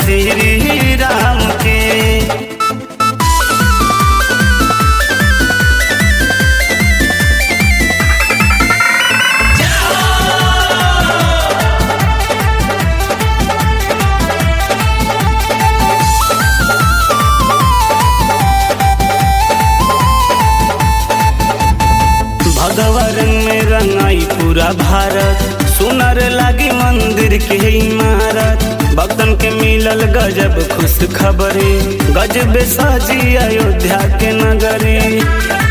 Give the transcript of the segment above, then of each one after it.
श्री राम के। भगवा रंग में रंगाई पूरा भारत, सुनर लागी मंदिर के इमारत। भक्तन के मिलल गजब खुश खबरी, गजब साजी अयोध्या के नगरी।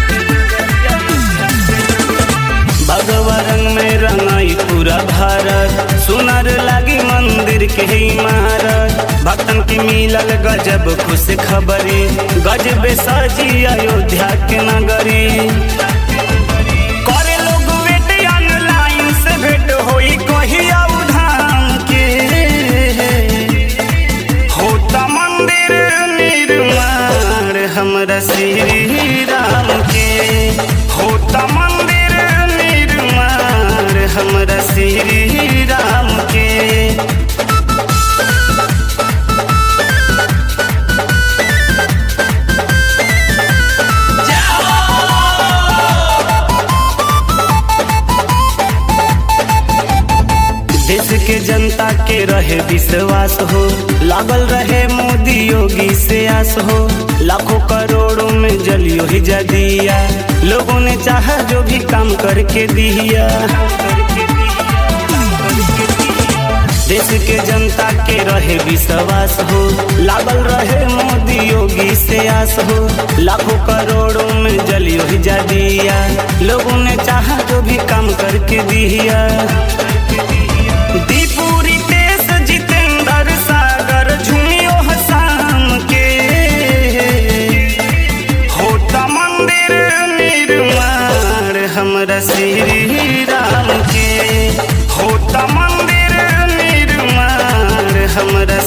भगवा रंग में रंगाई पूरा भारत, सुनर लागी मंदिर के इमारत। भक्तन के मिलल गजब खुश खबरी, गजब साजी अयोध्या के नगरी। भेंट होई कहिया धाम के, होता मंदिर निर्माण हमरा श्री राम के। होता मंदिर निर्माण हमरा श्री राम के। देश के जनता के रहे विश्वास हो, लागल रहे मोदी योगी से आस हो। लाखों करोड़ों में जलियो ही जा दिया, लोगों ने चाहा जो भी काम करके दिया। देश के जनता के रहे विश्वास हो, लागल रहे मोदी योगी से आस हो। लाखों करोड़ों में जलियो ही जा दिया, लोगों ने चाहा जो भी काम करके दिया। दीपुरी पेश जितेंद्र सागर झुमियो हसाम के, होता मंदिर निर्माण हमरा श्री राम के। होता मंदिर निर्माण हमरा